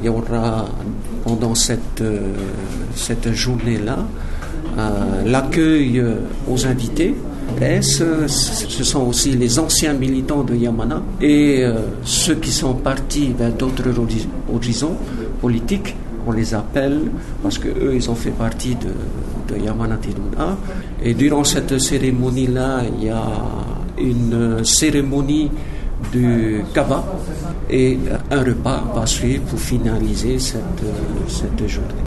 il y aura pendant cette journée-là l'accueil aux invités. Ce sont aussi les anciens militants de Yamana et ceux qui sont partis vers d'autres horizons politiques. On les appelle parce qu'eux, ils ont fait partie de Yamana Tinuna. Et durant cette cérémonie-là, il y a une cérémonie du Kaba et un repas va suivre pour finaliser cette journée.